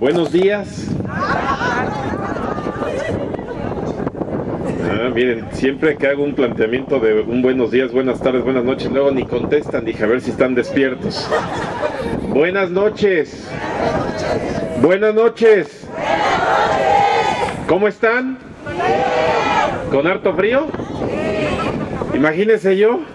Buenos días. Miren, siempre que hago un planteamiento de un buenos días, buenas tardes, buenas noches, luego ni contestan, dije a ver si están despiertos. Buenas noches. Buenas noches. ¿Cómo están? ¿Con harto frío? Imagínense yo.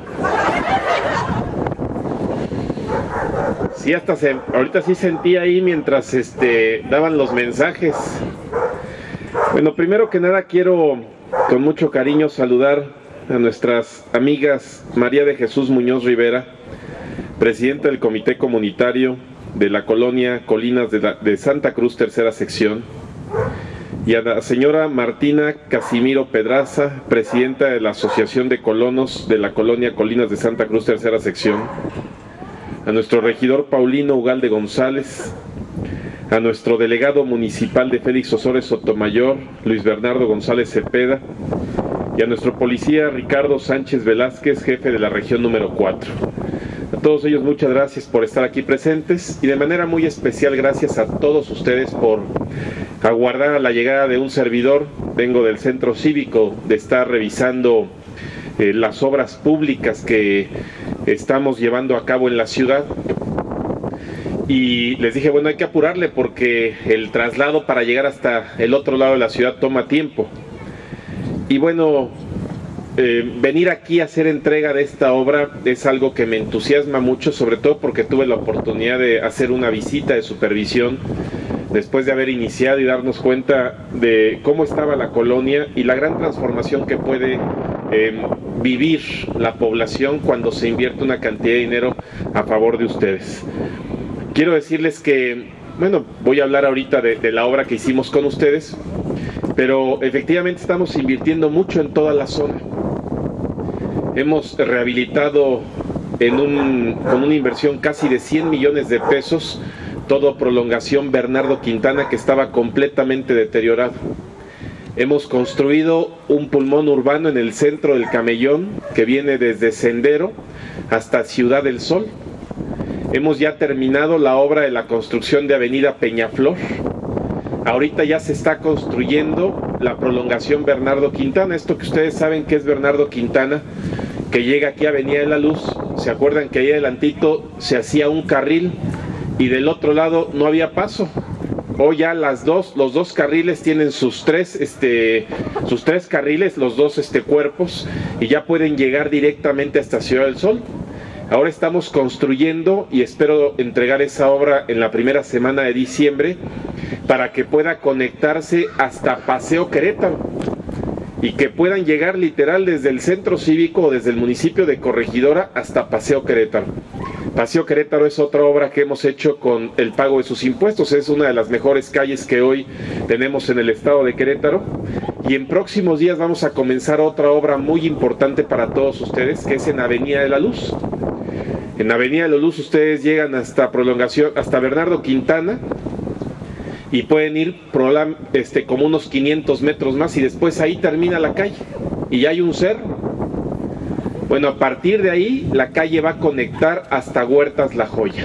Sí, ahorita sí sentí ahí mientras daban los mensajes. Bueno, primero que nada quiero con mucho cariño saludar a nuestras amigas María de Jesús Muñoz Rivera, presidenta del Comité Comunitario de la Colonia Colinas de Santa Cruz, tercera sección, y a la señora Martina Casimiro Pedraza, presidenta de la Asociación de Colonos de la Colonia Colinas de Santa Cruz, tercera sección, a nuestro regidor Paulino Ugalde González, a nuestro delegado municipal de Félix Osores Sotomayor, Luis Bernardo González Cepeda, y a nuestro policía Ricardo Sánchez Velázquez, jefe de la región número 4. A todos ellos muchas gracias por estar aquí presentes, y de manera muy especial gracias a todos ustedes por aguardar a la llegada de un servidor. Vengo del centro cívico de estar revisando las obras públicas que estamos llevando a cabo en la ciudad, y les dije, bueno, hay que apurarle porque el traslado para llegar hasta el otro lado de la ciudad toma tiempo. Y bueno, venir aquí a hacer entrega de esta obra es algo que me entusiasma mucho, sobre todo porque tuve la oportunidad de hacer una visita de supervisión después de haber iniciado y darnos cuenta de cómo estaba la colonia y la gran transformación que puede vivir la población cuando se invierte una cantidad de dinero a favor de ustedes. Quiero decirles que, bueno, voy a hablar ahorita de la obra que hicimos con ustedes, pero efectivamente estamos invirtiendo mucho en toda la zona. Hemos rehabilitado con una inversión casi de 100 millones de pesos, todo prolongación Bernardo Quintana, que estaba completamente deteriorado. Hemos construido un pulmón urbano en el centro del Camellón, que viene desde Sendero hasta Ciudad del Sol. Hemos ya terminado la obra de la construcción de Avenida Peñaflor. Ahorita ya se está construyendo la prolongación Bernardo Quintana. Esto que ustedes saben que es Bernardo Quintana, que llega aquí a Avenida de la Luz. ¿Se acuerdan que ahí adelantito se hacía un carril y del otro lado no había paso? Hoy ya los dos carriles tienen sus tres carriles, los dos cuerpos, y ya pueden llegar directamente hasta Ciudad del Sol. Ahora estamos construyendo y espero entregar esa obra en la primera semana de diciembre para que pueda conectarse hasta Paseo Querétaro y que puedan llegar literal desde el centro cívico o desde el municipio de Corregidora hasta Paseo Querétaro. Paseo Querétaro es otra obra que hemos hecho con el pago de sus impuestos. Es una de las mejores calles que hoy tenemos en el estado de Querétaro, y en próximos días vamos a comenzar otra obra muy importante para todos ustedes, que es en Avenida de la Luz. En Avenida de la Luz ustedes llegan hasta Bernardo Quintana y pueden ir como unos 500 metros más, y después ahí termina la calle y ya hay un cerro. Bueno, a partir de ahí la calle va a conectar hasta Huertas La Joya,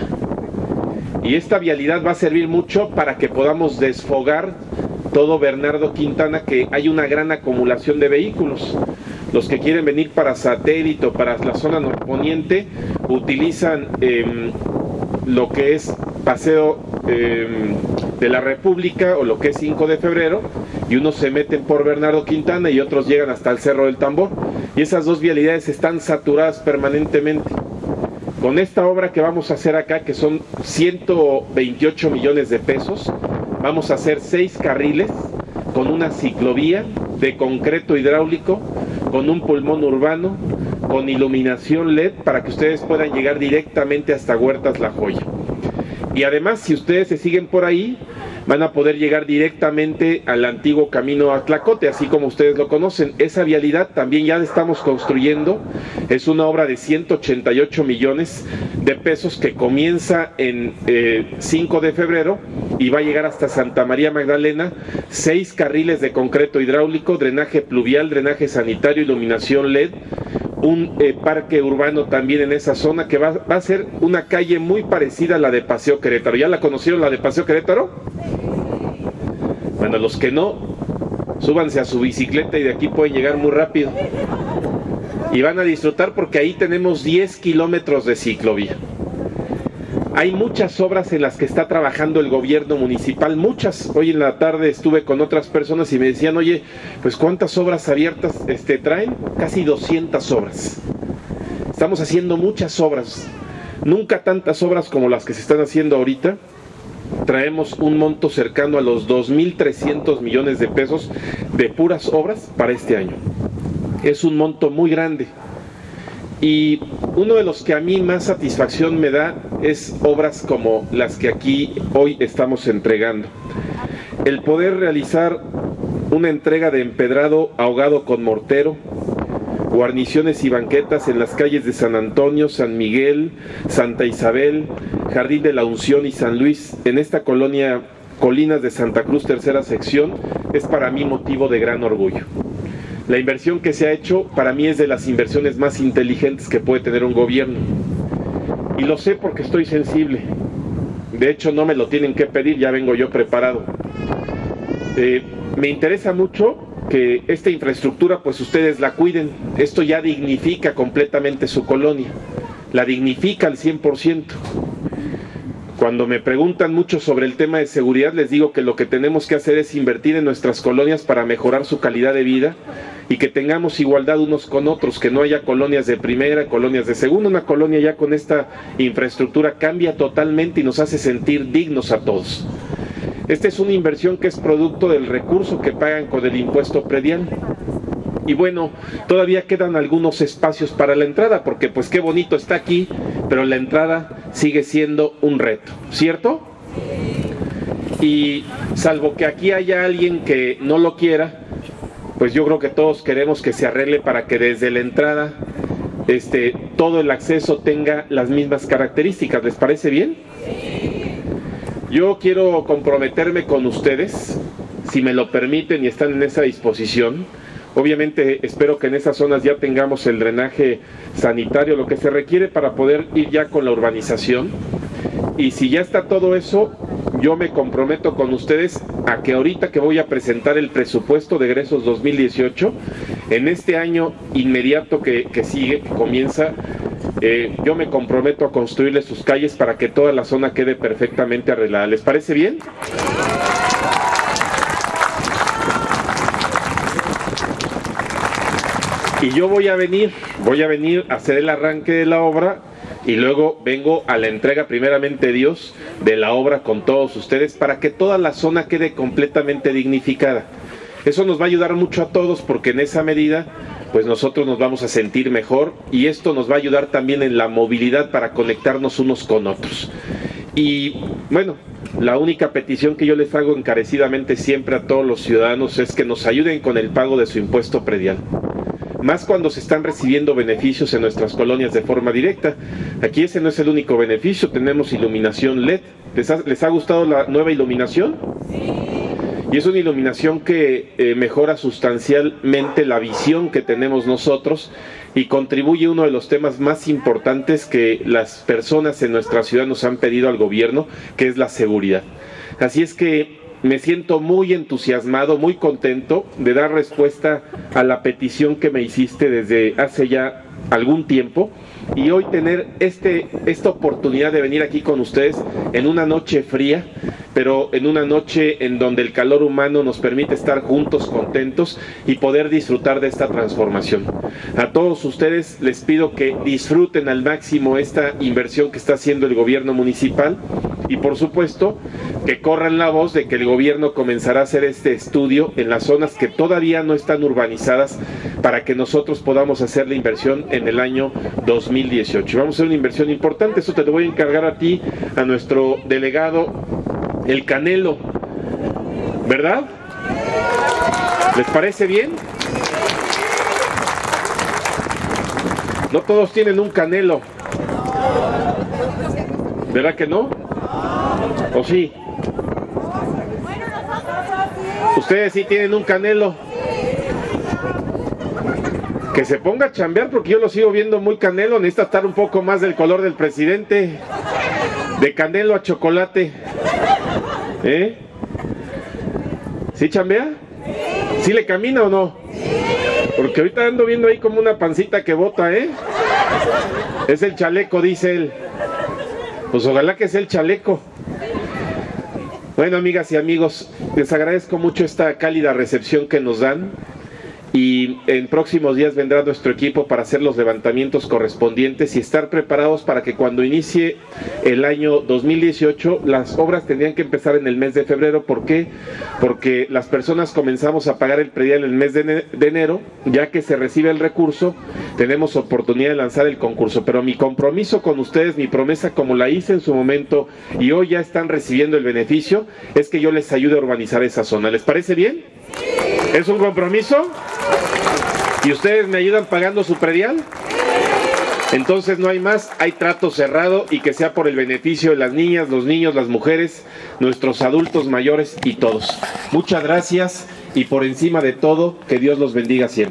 y esta vialidad va a servir mucho para que podamos desfogar todo Bernardo Quintana, que hay una gran acumulación de vehículos. Los que quieren venir para Satélite o para la zona norponiente utilizan lo que es Paseo de la República o lo que es 5 de febrero, y unos se meten por Bernardo Quintana y otros llegan hasta el Cerro del Tambor, y esas dos vialidades están saturadas permanentemente. Con esta obra que vamos a hacer acá, que son 128 millones de pesos, vamos a hacer 6 carriles con una ciclovía de concreto hidráulico, con un pulmón urbano, con iluminación LED para que ustedes puedan llegar directamente hasta Huertas La Joya. Y además, si ustedes se siguen por ahí, van a poder llegar directamente al antiguo camino a Tlacote, así como ustedes lo conocen. Esa vialidad también ya la estamos construyendo. Es una obra de 188 millones de pesos que comienza en 5 de febrero y va a llegar hasta Santa María Magdalena. 6 carriles de concreto hidráulico, drenaje pluvial, drenaje sanitario, iluminación LED, un parque urbano también en esa zona, que va a ser una calle muy parecida a la de Paseo Querétaro. ¿Ya la conocieron, la de Paseo Querétaro? Bueno, los que no, súbanse a su bicicleta y de aquí pueden llegar muy rápido. Y van a disfrutar porque ahí tenemos 10 kilómetros de ciclovía. Hay muchas obras en las que está trabajando el gobierno municipal, muchas. Hoy en la tarde estuve con otras personas y me decían, oye, pues ¿cuántas obras abiertas traen? Casi 200 obras. Estamos haciendo muchas obras, nunca tantas obras como las que se están haciendo ahorita. Traemos un monto cercano a los 2.300 millones de pesos de puras obras para este año. Es un monto muy grande. Y uno de los que a mí más satisfacción me da es obras como las que aquí hoy estamos entregando. El poder realizar una entrega de empedrado ahogado con mortero, guarniciones y banquetas en las calles de San Antonio, San Miguel, Santa Isabel, Jardín de la Unción y San Luis, en esta colonia Colinas de Santa Cruz, tercera sección, es para mí motivo de gran orgullo. La inversión que se ha hecho para mí es de las inversiones más inteligentes que puede tener un gobierno. Y lo sé porque estoy sensible. De hecho, no me lo tienen que pedir, ya vengo yo preparado. Me interesa mucho que esta infraestructura, pues ustedes la cuiden. Esto ya dignifica completamente su colonia. La dignifica al 100%. Cuando me preguntan mucho sobre el tema de seguridad, les digo que lo que tenemos que hacer es invertir en nuestras colonias para mejorar su calidad de vida y que tengamos igualdad unos con otros, que no haya colonias de primera, colonias de segunda. Una colonia ya con esta infraestructura cambia totalmente y nos hace sentir dignos a todos. Esta es una inversión que es producto del recurso que pagan con el impuesto predial. Y bueno, todavía quedan algunos espacios para la entrada, porque pues qué bonito está aquí, pero la entrada sigue siendo un reto, ¿cierto? Y salvo que aquí haya alguien que no lo quiera, pues yo creo que todos queremos que se arregle para que desde la entrada todo el acceso tenga las mismas características. ¿Les parece bien? Yo quiero comprometerme con ustedes, si me lo permiten y están en esa disposición. Obviamente espero que en esas zonas ya tengamos el drenaje sanitario, lo que se requiere para poder ir ya con la urbanización. Y si ya está todo eso, yo me comprometo con ustedes a que ahorita que voy a presentar el presupuesto de egresos 2018, en este año inmediato que sigue, que comienza, yo me comprometo a construirles sus calles para que toda la zona quede perfectamente arreglada. ¿Les parece bien? Y yo voy a venir a hacer el arranque de la obra y luego vengo a la entrega, primeramente Dios, de la obra con todos ustedes para que toda la zona quede completamente dignificada. Eso nos va a ayudar mucho a todos porque en esa medida pues nosotros nos vamos a sentir mejor y esto nos va a ayudar también en la movilidad para conectarnos unos con otros. Y bueno, la única petición que yo les hago encarecidamente siempre a todos los ciudadanos es que nos ayuden con el pago de su impuesto predial. Más cuando se están recibiendo beneficios en nuestras colonias de forma directa. Aquí ese no es el único beneficio, tenemos iluminación LED. ¿Les ha gustado la nueva iluminación? Sí. Y es una iluminación que mejora sustancialmente la visión que tenemos nosotros y contribuye a uno de los temas más importantes que las personas en nuestra ciudad nos han pedido al gobierno, que es la seguridad. Así es que me siento muy entusiasmado, muy contento de dar respuesta a la petición que me hiciste desde hace ya algún tiempo y hoy tener esta oportunidad de venir aquí con ustedes en una noche fría, pero en una noche en donde el calor humano nos permite estar juntos, contentos y poder disfrutar de esta transformación. A todos ustedes les pido que disfruten al máximo esta inversión que está haciendo el gobierno municipal y por supuesto que corran la voz de que el gobierno comenzará a hacer este estudio en las zonas que todavía no están urbanizadas para que nosotros podamos hacer la inversión en el año 2018. Vamos a hacer una inversión importante, eso te lo voy a encargar a ti, a nuestro delegado, el Canelo, ¿verdad? ¿Les parece bien? No todos tienen un Canelo, ¿verdad que no? ¿O sí? Ustedes sí tienen un Canelo. Que se ponga a chambear porque yo lo sigo viendo muy Canelo. Necesita estar un poco más del color del presidente. De Canelo a chocolate. ¿Sí chambea? ¿Sí le camina o no? Porque ahorita ando viendo ahí como una pancita que bota, ¿eh? Es el chaleco, dice él. Pues ojalá que sea el chaleco. Bueno, amigas y amigos, les agradezco mucho esta cálida recepción que nos dan. Y en próximos días vendrá nuestro equipo para hacer los levantamientos correspondientes y estar preparados para que cuando inicie el año 2018, las obras tendrían que empezar en el mes de febrero. ¿Por qué? Porque las personas comenzamos a pagar el predial en el mes de enero, ya que se recibe el recurso, tenemos oportunidad de lanzar el concurso. Pero mi compromiso con ustedes, mi promesa, como la hice en su momento y hoy ya están recibiendo el beneficio, es que yo les ayude a urbanizar esa zona. ¿Les parece bien? ¿Es un compromiso? ¿Y ustedes me ayudan pagando su predial? Entonces no hay más, hay trato cerrado y que sea por el beneficio de las niñas, los niños, las mujeres, nuestros adultos mayores y todos. Muchas gracias y por encima de todo, que Dios los bendiga siempre.